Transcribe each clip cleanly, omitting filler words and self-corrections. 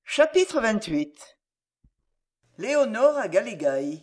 Chapitre 28. Léonore à Galilgaï.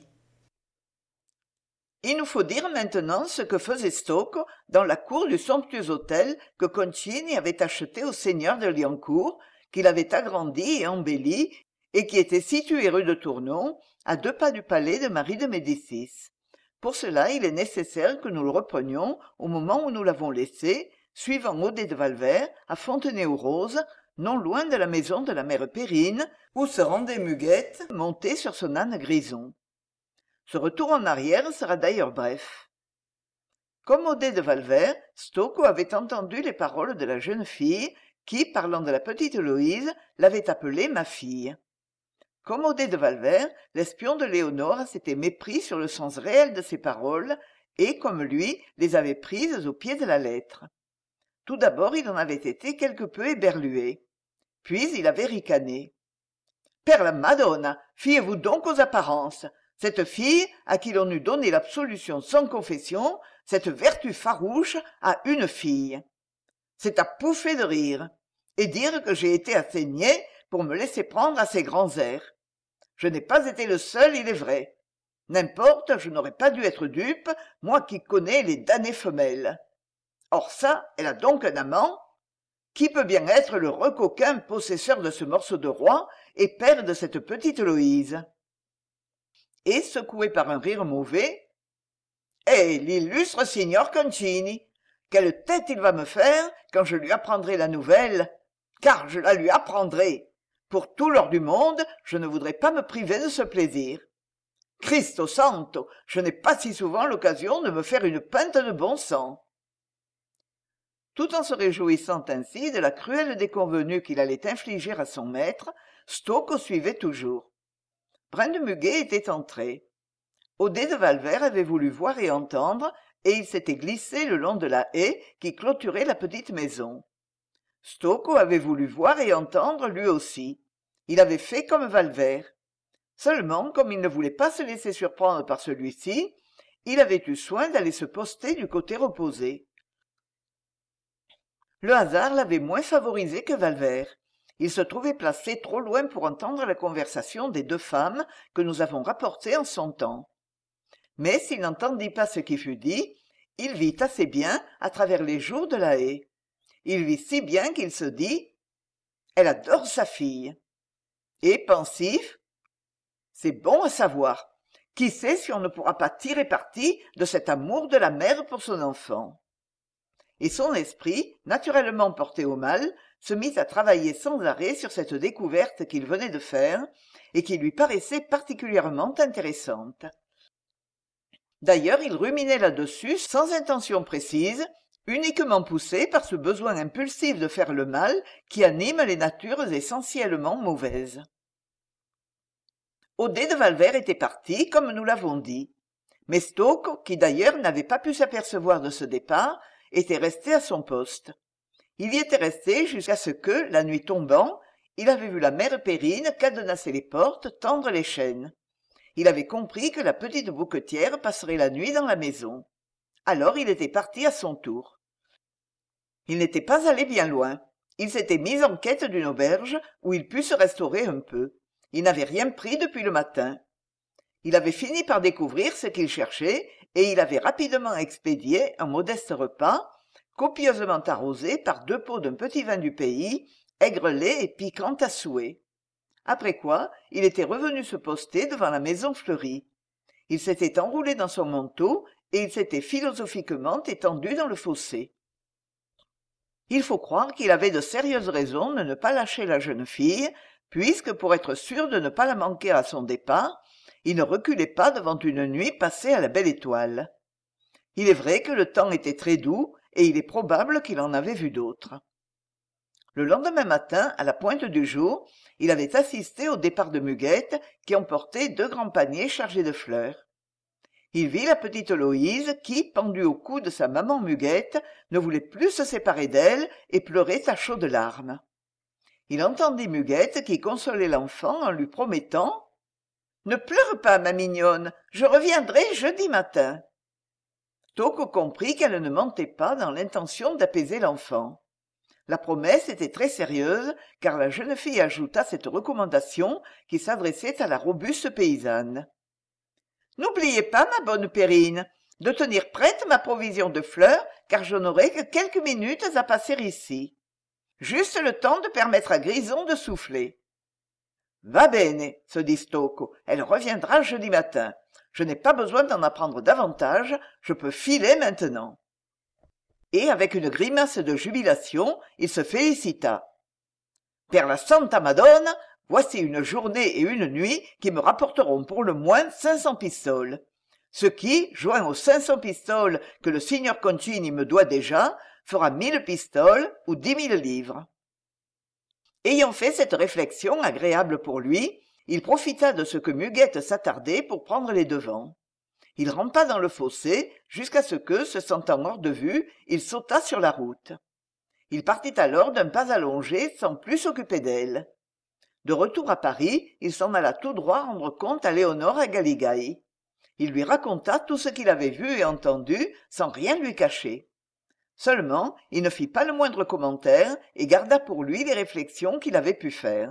Il nous faut dire maintenant ce que faisait Stocco dans la cour du somptueux hôtel que Concini avait acheté au seigneur de Liancourt, qu'il avait agrandi et embelli, et qui était situé rue de Tournon, à 2 pas du palais de Marie de Médicis. Pour cela, il est nécessaire que nous le reprenions au moment où nous l'avons laissé, suivant Audet de Valvert, à Fontenay-aux-Roses, non loin de la maison de la mère Périne, où se rendait Muguette, montée sur son âne grison. Ce retour en arrière sera d'ailleurs bref. Comme Audet de Valvert, Stocco avait entendu les paroles de la jeune fille qui, parlant de la petite Héloïse, l'avait appelée ma fille. Comme Audet de Valvert, l'espion de Léonore s'était mépris sur le sens réel de ces paroles et, comme lui, les avait prises au pied de la lettre. Tout d'abord, il en avait été quelque peu éberlué. Puis il avait ricané. « Per la Madonna, fiez-vous donc aux apparences. Cette fille, à qui l'on eût donné l'absolution sans confession, cette vertu farouche, a une fille. C'est à pouffer de rire. Et dire que j'ai été assez niais pour me laisser prendre à ces grands airs. Je n'ai pas été le seul, il est vrai. N'importe, je n'aurais pas dû être dupe, moi qui connais les damnées femelles. Or ça, elle a donc un amant? Qui peut bien être le recoquin possesseur de ce morceau de roi et père de cette petite Héloïse? Et, secoué par un rire mauvais, « Eh, l'illustre signor Concini! Quelle tête il va me faire quand je lui apprendrai la nouvelle! Car je la lui apprendrai! Pour tout l'or du monde, je ne voudrais pas me priver de ce plaisir. Cristo santo, je n'ai pas si souvent l'occasion de me faire une pinte de bon sang. » Tout en se réjouissant ainsi de la cruelle déconvenue qu'il allait infliger à son maître, Stocco suivait toujours. Brind'Muguet était entré. Audet de Valvert avait voulu voir et entendre, et il s'était glissé le long de la haie qui clôturait la petite maison. Stocco avait voulu voir et entendre lui aussi. Il avait fait comme Valvert. Seulement, comme il ne voulait pas se laisser surprendre par celui-ci, il avait eu soin d'aller se poster du côté opposé. Le hasard l'avait moins favorisé que Valvert. Il se trouvait placé trop loin pour entendre la conversation des 2 femmes que nous avons rapportées en son temps. Mais s'il n'entendit pas ce qui fut dit, il vit assez bien à travers les jours de la haie. Il vit si bien qu'il se dit « Elle adore sa fille ». Et, pensif, « C'est bon à savoir. Qui sait si on ne pourra pas tirer parti de cet amour de la mère pour son enfant ?» Et son esprit, naturellement porté au mal, se mit à travailler sans arrêt sur cette découverte qu'il venait de faire et qui lui paraissait particulièrement intéressante. D'ailleurs, il ruminait là-dessus sans intention précise, uniquement poussé par ce besoin impulsif de faire le mal qui anime les natures essentiellement mauvaises. Audet de Valvert était parti, comme nous l'avons dit. Mais Stocco, qui d'ailleurs n'avait pas pu s'apercevoir de ce départ, était resté à son poste. Il y était resté jusqu'à ce que, la nuit tombant, il avait vu la mère Périne cadenasser les portes, tendre les chaînes. Il avait compris que la petite bouquetière passerait la nuit dans la maison. Alors il était parti à son tour. Il n'était pas allé bien loin. Il s'était mis en quête d'une auberge où il pût se restaurer un peu. Il n'avait rien pris depuis le matin. Il avait fini par découvrir ce qu'il cherchait et il avait rapidement expédié un modeste repas, copieusement arrosé par 2 pots d'un petit vin du pays, aigre-lait et piquant à souhait. Après quoi, il était revenu se poster devant la maison fleurie. Il s'était enroulé dans son manteau et il s'était philosophiquement étendu dans le fossé. Il faut croire qu'il avait de sérieuses raisons de ne pas lâcher la jeune fille, puisque, pour être sûr de ne pas la manquer à son départ, il ne reculait pas devant une nuit passée à la Belle Étoile. Il est vrai que le temps était très doux, et il est probable qu'il en avait vu d'autres. Le lendemain matin, à la pointe du jour, il avait assisté au départ de Muguette, qui emportait 2 grands paniers chargés de fleurs. Il vit la petite Héloïse qui, pendue au cou de sa maman Muguette, ne voulait plus se séparer d'elle et pleurait à chaudes larmes. Il entendit Muguette qui consolait l'enfant en lui promettant « Ne pleure pas, ma mignonne, je reviendrai jeudi matin. » Stocco comprit qu'elle ne mentait pas dans l'intention d'apaiser l'enfant. La promesse était très sérieuse, car la jeune fille ajouta cette recommandation qui s'adressait à la robuste paysanne. « N'oubliez pas, ma bonne Perrine, de tenir prête ma provision de fleurs, car je n'aurai que quelques minutes à passer ici. Juste le temps de permettre à Grison de souffler. »« Va bene, se dit Stocco, elle reviendra jeudi matin. Je n'ai pas besoin d'en apprendre davantage, je peux filer maintenant. » Et avec une grimace de jubilation, il se félicita. « Per la Santa Madonna, voici une journée et une nuit qui me rapporteront pour le moins 500 pistoles. Ce qui, joint aux 500 pistoles que le signor Concini me doit déjà, fera 1000 pistoles ou 10 000 livres. » Ayant fait cette réflexion agréable pour lui, il profita de ce que Muguette s'attardait pour prendre les devants. Il rampa dans le fossé jusqu'à ce que, se sentant hors de vue, il sauta sur la route. Il partit alors d'un pas allongé sans plus s'occuper d'elle. De retour à Paris, il s'en alla tout droit rendre compte à Léonore Galigai. Il lui raconta tout ce qu'il avait vu et entendu sans rien lui cacher. Seulement, il ne fit pas le moindre commentaire et garda pour lui les réflexions qu'il avait pu faire.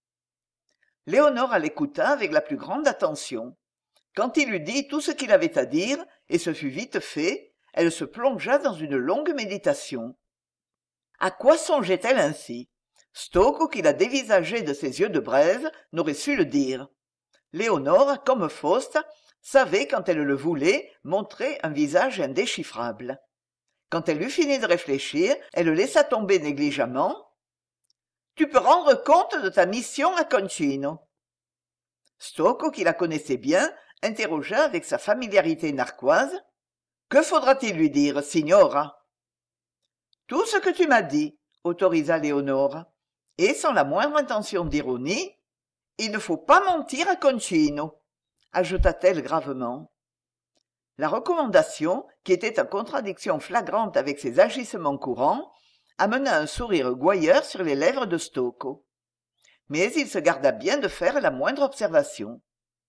Léonore l'écouta avec la plus grande attention. Quand il eut dit tout ce qu'il avait à dire, et ce fut vite fait, elle se plongea dans une longue méditation. À quoi songeait-elle ainsi? Stocco, qui la dévisageait de ses yeux de braise, n'aurait su le dire. Léonore, comme Faust, savait, quand elle le voulait, montrer un visage indéchiffrable. Quand elle eut fini de réfléchir, elle laissa tomber négligemment. « Tu peux rendre compte de ta mission à Concino. » Stocco, qui la connaissait bien, interrogea avec sa familiarité narquoise. « Que faudra-t-il lui dire, signora ?»« Tout ce que tu m'as dit, » autorisa Léonore, et sans la moindre intention d'ironie. « Il ne faut pas mentir à Concino, » ajouta-t-elle gravement. La recommandation, qui était en contradiction flagrante avec ses agissements courants, amena un sourire gouailleur sur les lèvres de Stocco. Mais il se garda bien de faire la moindre observation.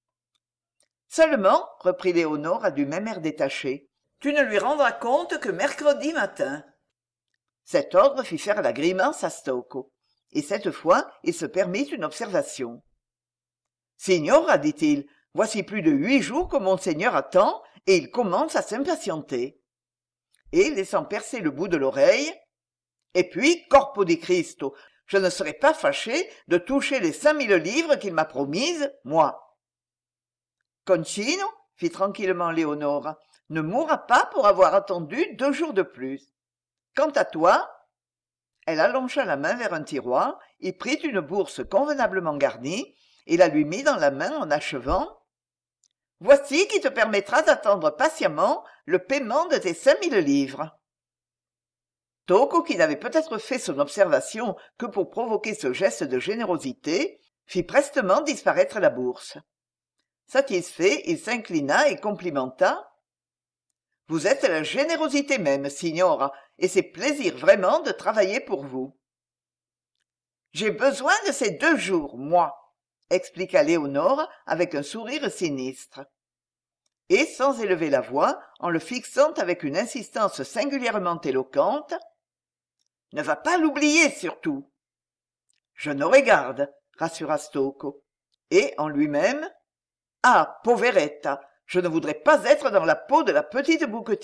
« Seulement, reprit Léonore du même air détaché, tu ne lui rendras compte que mercredi matin. » Cet ordre fit faire la grimace à Stocco, et cette fois il se permit une observation. « Signora, dit-il, voici plus de 8 jours que monseigneur attend, et il commence à s'impatienter. » Et, laissant percer le bout de l'oreille, « Et puis, corpo di Cristo, je ne serais pas fâché de toucher les 5000 livres qu'il m'a promises, moi. » Concino, fit tranquillement Léonore, ne mourra pas pour avoir attendu 2 jours de plus. Quant à toi, elle allongea la main vers un tiroir, y prit une bourse convenablement garnie, et la lui mit dans la main en achevant. « Voici qui te permettra d'attendre patiemment le paiement de tes 5000 livres. » Stocco, qui n'avait peut-être fait son observation que pour provoquer ce geste de générosité, fit prestement disparaître la bourse. Satisfait, il s'inclina et complimenta. « Vous êtes la générosité même, signora, et c'est plaisir vraiment de travailler pour vous. »« J'ai besoin de ces 2 jours, moi, » expliqua Léonore avec un sourire sinistre. Et, sans élever la voix, en le fixant avec une insistance singulièrement éloquente, « Ne va pas l'oublier, surtout. »« Je n'aurai garde, » rassura Stocco. Et, en lui-même, « Ah, poveretta, je ne voudrais pas être dans la peau de la petite bouquetière. »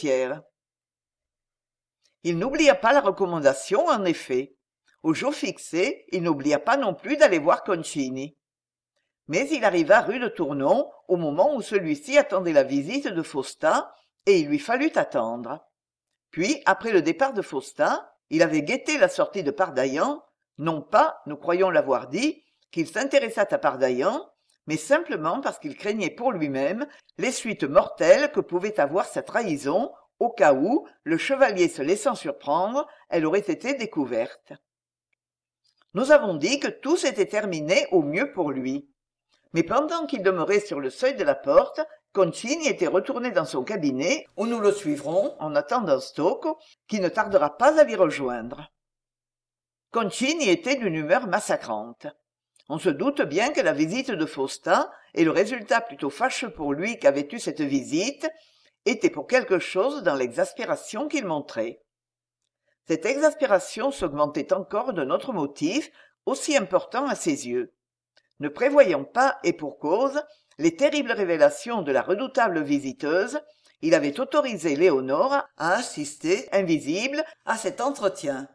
Il n'oublia pas la recommandation, en effet. Au jour fixé, il n'oublia pas non plus d'aller voir Concini. Mais il arriva rue de Tournon au moment où celui-ci attendait la visite de Fausta, et il lui fallut attendre. Puis, après le départ de Fausta, il avait guetté la sortie de Pardaillan, non pas, nous croyons l'avoir dit, qu'il s'intéressât à Pardaillan, mais simplement parce qu'il craignait pour lui-même les suites mortelles que pouvait avoir sa trahison, au cas où, le chevalier se laissant surprendre, elle aurait été découverte. Nous avons dit que tout s'était terminé au mieux pour lui. Mais pendant qu'il demeurait sur le seuil de la porte, Concini était retourné dans son cabinet, où nous le suivrons, en attendant Stocco, qui ne tardera pas à l'y rejoindre. Concini était d'une humeur massacrante. On se doute bien que la visite de Fausta, et le résultat plutôt fâcheux pour lui qu'avait eu cette visite, était pour quelque chose dans l'exaspération qu'il montrait. Cette exaspération s'augmentait encore d'un autre motif, aussi important à ses yeux. Ne prévoyant pas, et pour cause, les terribles révélations de la redoutable visiteuse, il avait autorisé Léonore à assister, invisible, à cet entretien.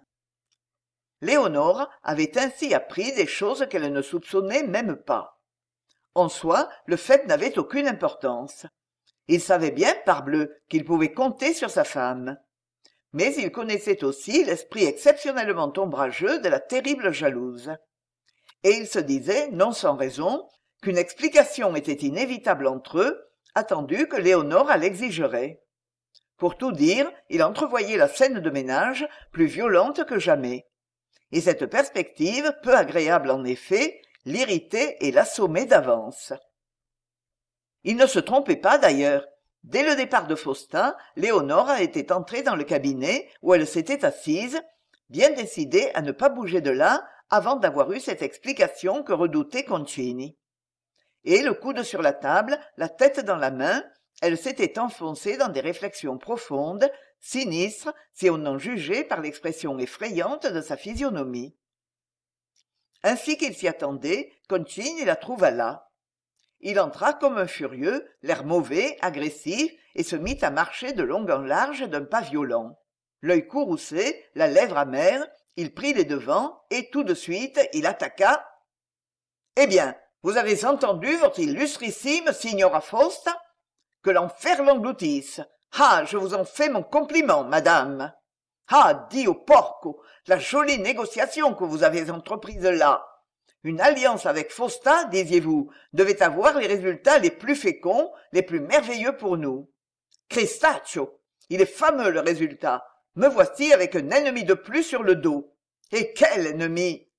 Léonore avait ainsi appris des choses qu'elle ne soupçonnait même pas. En soi, le fait n'avait aucune importance. Il savait bien, parbleu, qu'il pouvait compter sur sa femme. Mais il connaissait aussi l'esprit exceptionnellement ombrageux de la terrible jalouse. Et il se disait, non sans raison, qu'une explication était inévitable entre eux, attendu que Léonore l'exigerait. Pour tout dire, il entrevoyait la scène de ménage plus violente que jamais. Et cette perspective, peu agréable en effet, l'irritait et l'assommait d'avance. Il ne se trompait pas d'ailleurs. Dès le départ de Faustin, Léonore était entrée dans le cabinet où elle s'était assise, bien décidée à ne pas bouger de là avant d'avoir eu cette explication que redoutait Concini. Et le coude sur la table, la tête dans la main, elle s'était enfoncée dans des réflexions profondes, sinistres, si on en jugeait par l'expression effrayante de sa physionomie. Ainsi qu'il s'y attendait, Concini la trouva là. Il entra comme un furieux, l'air mauvais, agressif, et se mit à marcher de long en large d'un pas violent. L'œil courroucé, la lèvre amère, il prit les devants, et tout de suite il attaqua. « Eh bien, vous avez entendu votre illustrissime signora Fausta? Que l'enfer l'engloutisse! Ah, je vous en fais mon compliment, madame! Ah, Dio porco, la jolie négociation que vous avez entreprise là! Une alliance avec Fausta, disiez-vous, devait avoir les résultats les plus féconds, les plus merveilleux pour nous. Cristaccio, il est fameux le résultat. Me voici avec un ennemi de plus sur le dos. Et quel ennemi!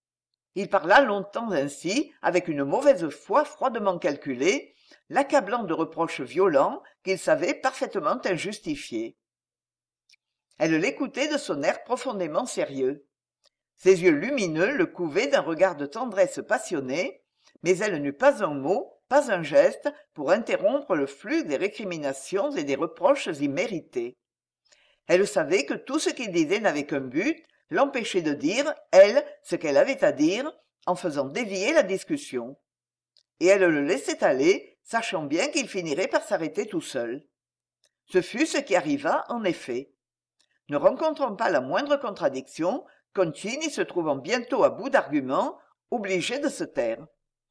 Il parla longtemps ainsi, avec une mauvaise foi froidement calculée, l'accablant de reproches violents qu'il savait parfaitement injustifiés. Elle l'écoutait de son air profondément sérieux. Ses yeux lumineux le couvaient d'un regard de tendresse passionnée, mais elle n'eut pas un mot, pas un geste pour interrompre le flux des récriminations et des reproches immérités. Elle savait que tout ce qu'il disait n'avait qu'un but, l'empêcher de dire, elle, ce qu'elle avait à dire, en faisant dévier la discussion. Et elle le laissait aller, sachant bien qu'il finirait par s'arrêter tout seul. Ce fut ce qui arriva, en effet. Ne rencontrant pas la moindre contradiction, Concini se trouvant bientôt à bout d'arguments, obligé de se taire.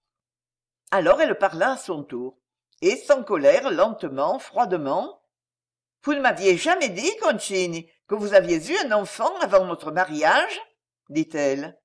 Alors elle parla à son tour, et sans colère, lentement, froidement. « Vous ne m'aviez jamais dit, Concini, que vous aviez eu un enfant avant notre mariage ?» dit-elle.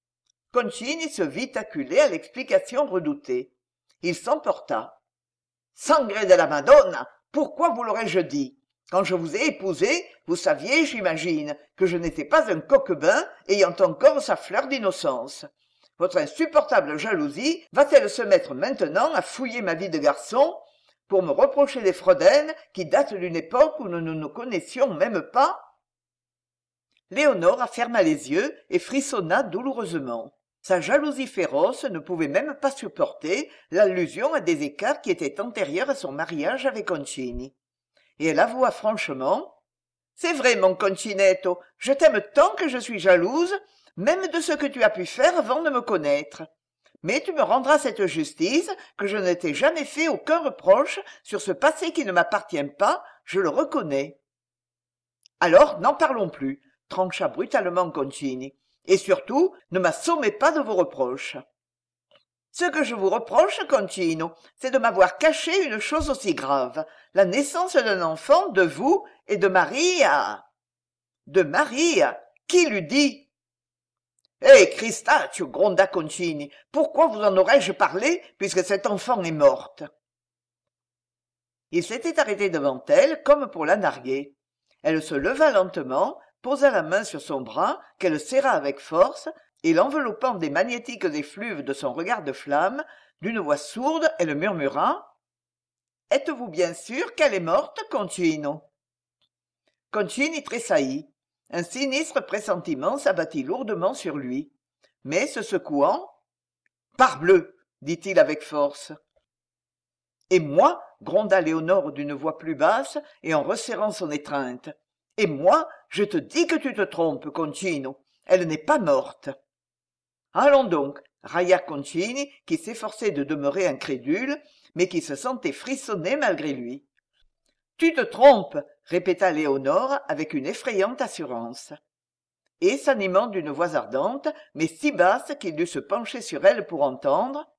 Concini se vit acculé à l'explication redoutée. Il s'emporta. « Sangre de la Madonna, pourquoi vous l'aurais-je dit? Quand je vous ai épousé, vous saviez, j'imagine, que je n'étais pas un coquebin ayant encore sa fleur d'innocence. Votre insupportable jalousie va-t-elle se mettre maintenant à fouiller ma vie de garçon pour me reprocher des fraudaines qui datent d'une époque où nous ne nous connaissions même pas ?» Léonore ferma les yeux et frissonna douloureusement. Sa jalousie féroce ne pouvait même pas supporter l'allusion à des écarts qui étaient antérieurs à son mariage avec Concini. Et elle avoua franchement: « C'est vrai, mon Concinetto, je t'aime tant que je suis jalouse, même de ce que tu as pu faire avant de me connaître. Mais tu me rendras cette justice que je ne t'ai jamais fait aucun reproche sur ce passé qui ne m'appartient pas, je le reconnais. » « Alors, n'en parlons plus, » trancha brutalement Concini. « Et surtout, ne m'assommez pas de vos reproches. » « Ce que je vous reproche, Concino, c'est de m'avoir caché une chose aussi grave, la naissance d'un enfant de vous et de Maria. »« De Maria? Qui l'eût dit ?»« Eh, Cristaccio, gronda Concini, pourquoi vous en aurais-je parlé, puisque cette enfant est morte ?» Il s'était arrêté devant elle, comme pour la narguer. Elle se leva lentement, posa la main sur son bras, qu'elle serra avec force, et l'enveloppant des magnétiques effluves de son regard de flamme, d'une voix sourde, elle murmura: « Êtes-vous bien sûr qu'elle est morte, Concino ?» Concini tressaillit. Un sinistre pressentiment s'abattit lourdement sur lui. Mais se secouant: « Parbleu !» dit-il avec force. « Et moi ?» gronda Léonore d'une voix plus basse et en resserrant son étreinte. « Et moi, je te dis que tu te trompes, Concino. Elle n'est pas morte. Allons donc, railla Concini, qui s'efforçait de demeurer incrédule, mais qui se sentait frissonner malgré lui. Tu te trompes, répéta Léonore avec une effrayante assurance. Et s'animant d'une voix ardente, mais si basse qu'il dut se pencher sur elle pour entendre.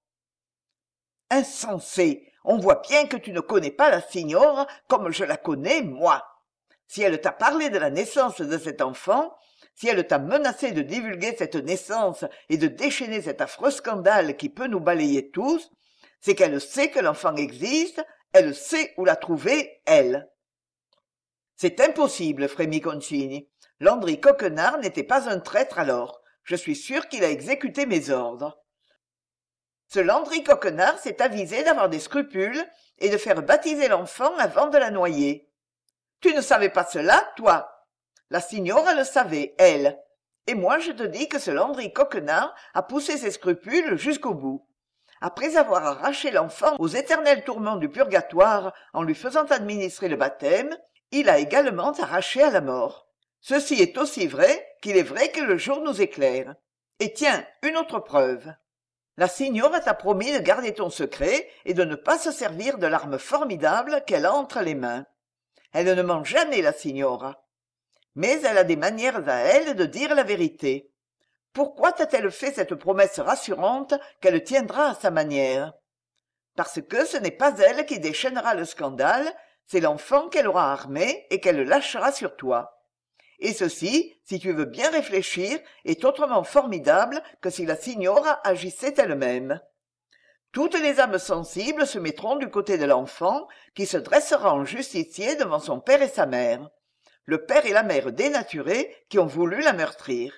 Insensé, on voit bien que tu ne connais pas la signora comme je la connais, moi. Si elle t'a parlé de la naissance de cet enfant, si elle t'a menacé de divulguer cette naissance et de déchaîner cet affreux scandale qui peut nous balayer tous, c'est qu'elle sait que l'enfant existe, elle sait où la trouver, elle. C'est impossible, frémit Concini. Landry Coquenard n'était pas un traître alors. Je suis sûr qu'il a exécuté mes ordres. Ce Landry Coquenard s'est avisé d'avoir des scrupules et de faire baptiser l'enfant avant de la noyer. Tu ne savais pas cela, toi? La signora le savait, elle. Et moi, je te dis que ce Landry Coquenard a poussé ses scrupules jusqu'au bout. Après avoir arraché l'enfant aux éternels tourments du purgatoire en lui faisant administrer le baptême, il a également arraché à la mort. Ceci est aussi vrai qu'il est vrai que le jour nous éclaire. Et tiens, une autre preuve. La signora t'a promis de garder ton secret et de ne pas se servir de l'arme formidable qu'elle a entre les mains. Elle ne ment jamais, la signora. Mais elle a des manières à elle de dire la vérité. Pourquoi t'a-t-elle fait cette promesse rassurante qu'elle tiendra à sa manière? Parce que ce n'est pas elle qui déchaînera le scandale, c'est l'enfant qu'elle aura armé et qu'elle lâchera sur toi. Et ceci, si tu veux bien réfléchir, est autrement formidable que si la signora agissait elle-même. Toutes les âmes sensibles se mettront du côté de l'enfant, qui se dressera en justicier devant son père et sa mère. Le père et la mère dénaturés qui ont voulu la meurtrir.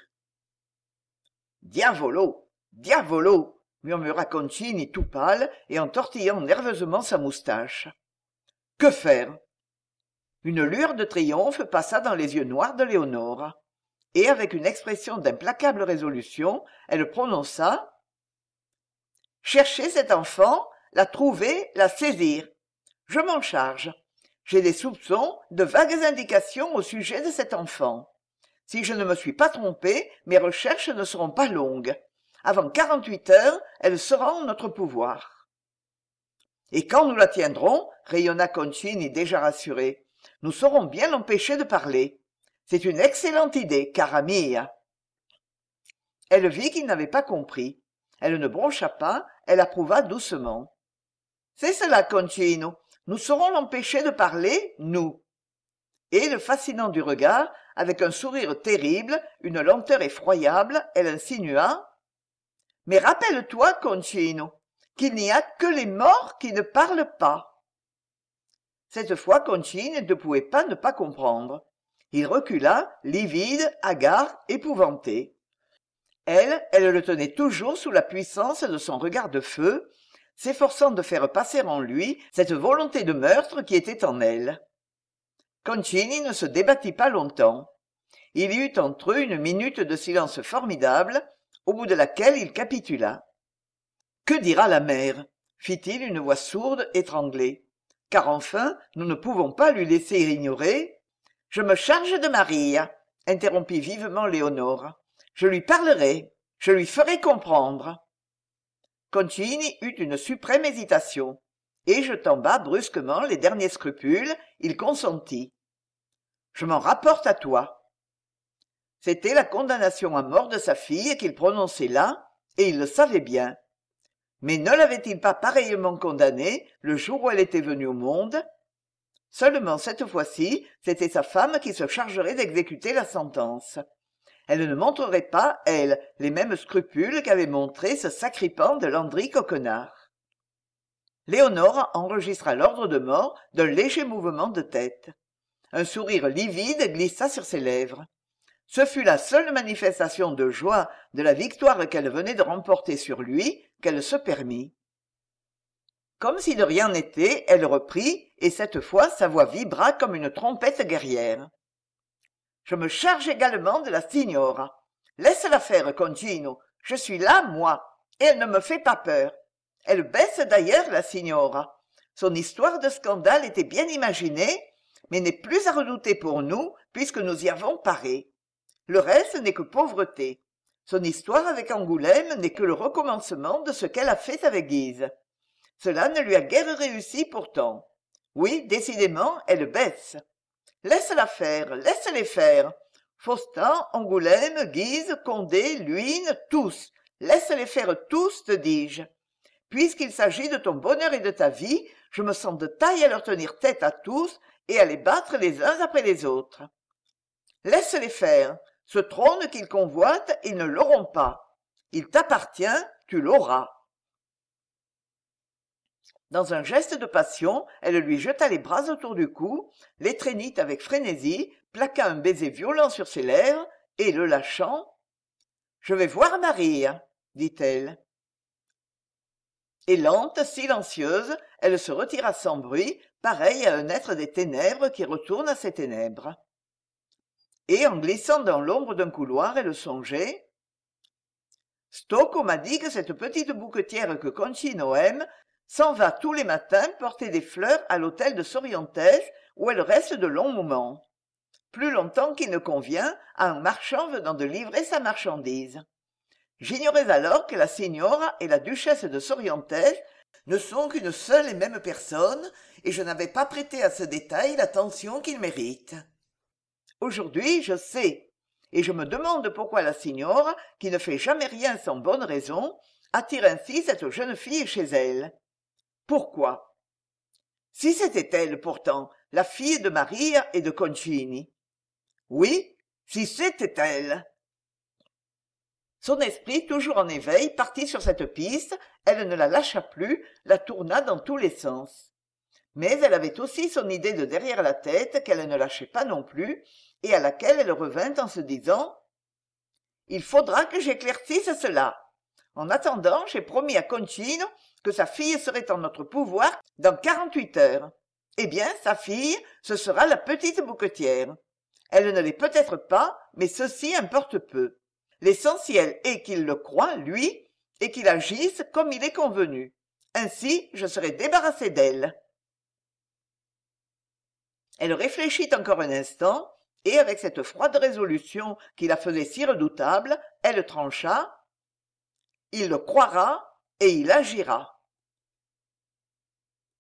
Diavolo, diavolo, murmura Concini tout pâle et en tortillant nerveusement sa moustache. Que faire? Une lueur de triomphe passa dans les yeux noirs de Léonore, et avec une expression d'implacable résolution, elle prononça « Chercher cet enfant, la trouver, la saisir. Je m'en charge. J'ai des soupçons, de vagues indications au sujet de cet enfant. Si je ne me suis pas trompé, mes recherches ne seront pas longues. Avant 48 heures, elle sera en notre pouvoir. » Et quand nous la tiendrons, rayonna Concini déjà rassuré, nous saurons bien l'empêcher de parler. C'est une excellente idée, cara mia. Elle vit qu'il n'avait pas compris. Elle ne broncha pas, elle approuva doucement. C'est cela, Concino. Nous saurons l'empêcher de parler, nous. Et le fascinant du regard, avec un sourire terrible, une lenteur effroyable, elle insinua. Mais rappelle-toi, Concino, qu'il n'y a que les morts qui ne parlent pas. Cette fois, Concini ne pouvait pas ne pas comprendre. Il recula, livide, hagard, épouvanté. Elle le tenait toujours sous la puissance de son regard de feu, s'efforçant de faire passer en lui cette volonté de meurtre qui était en elle. Concini ne se débattit pas longtemps. Il y eut entre eux une minute de silence formidable, au bout de laquelle il capitula. « Que dira la mère ?» fit-il une voix sourde, étranglée. « Car enfin, nous ne pouvons pas lui laisser ignorer. »« Je me charge de Maria, » interrompit vivement Léonore. « Je lui parlerai, je lui ferai comprendre. » Concini eut une suprême hésitation, et jetant bas brusquement les derniers scrupules, il consentit. « Je m'en rapporte à toi. » C'était la condamnation à mort de sa fille qu'il prononçait là, et il le savait bien. Mais ne l'avait-il pas pareillement condamnée le jour où elle était venue au monde? Seulement cette fois-ci, c'était sa femme qui se chargerait d'exécuter la sentence. Elle ne montrerait pas, elle, les mêmes scrupules qu'avait montrés ce sacripant de Landry Coquenard. Léonore enregistra l'ordre de mort d'un léger mouvement de tête. Un sourire livide glissa sur ses lèvres. Ce fut la seule manifestation de joie de la victoire qu'elle venait de remporter sur lui qu'elle se permit. Comme si de rien n'était, elle reprit, et cette fois sa voix vibra comme une trompette guerrière. « Je me charge également de la signora. Laisse-la faire, Concino. Je suis là, moi, et elle ne me fait pas peur. Elle baisse d'ailleurs, la signora. Son histoire de scandale était bien imaginée, mais n'est plus à redouter pour nous, puisque nous y avons paré. Le reste n'est que pauvreté. Son histoire avec Angoulême n'est que le recommencement de ce qu'elle a fait avec Guise. Cela ne lui a guère réussi pourtant. Oui, décidément, elle baisse. Laisse-la faire, laisse-les faire. Faustin, Angoulême, Guise, Condé, Luynes, tous. Laisse-les faire tous, te dis-je. Puisqu'il s'agit de ton bonheur et de ta vie, je me sens de taille à leur tenir tête à tous et à les battre les uns après les autres. Laisse-les faire. Ce trône qu'ils convoitent, ils ne l'auront pas. Il t'appartient, tu l'auras. Dans un geste de passion, elle lui jeta les bras autour du cou, l'étreignit avec frénésie, plaqua un baiser violent sur ses lèvres, et le lâchant, « Je vais voir Marie, dit-elle. Et lente, silencieuse, elle se retira sans bruit, pareille à un être des ténèbres qui retourne à ses ténèbres. Et en glissant dans l'ombre d'un couloir, elle songeait. Stocco m'a dit que cette petite bouquetière que Concino aime s'en va tous les matins porter des fleurs à l'hôtel de Sorientes, où elle reste de longs moments. Plus longtemps qu'il ne convient à un marchand venant de livrer sa marchandise. J'ignorais alors que la signora et la duchesse de Sorientes ne sont qu'une seule et même personne, et je n'avais pas prêté à ce détail l'attention qu'il mérite. Aujourd'hui, je sais, et je me demande pourquoi la signora, qui ne fait jamais rien sans bonne raison, attire ainsi cette jeune fille chez elle. Pourquoi? Si c'était elle, pourtant, la fille de Maria et de Concini. Oui, si c'était elle. Son esprit, toujours en éveil, partit sur cette piste, elle ne la lâcha plus, la tourna dans tous les sens. Mais elle avait aussi son idée de derrière la tête qu'elle ne lâchait pas non plus, et à laquelle elle revint en se disant « Il faudra que j'éclaircisse cela. En attendant, j'ai promis à Concino que sa fille serait en notre pouvoir dans 48 heures. Eh bien, sa fille, ce sera la petite bouquetière. Elle ne l'est peut-être pas, mais ceci importe peu. L'essentiel est qu'il le croie, lui, et qu'il agisse comme il est convenu. Ainsi, je serai débarrassé d'elle. » Elle réfléchit encore un instant, et avec cette froide résolution qui la faisait si redoutable, elle trancha. « Il le croira et il agira. »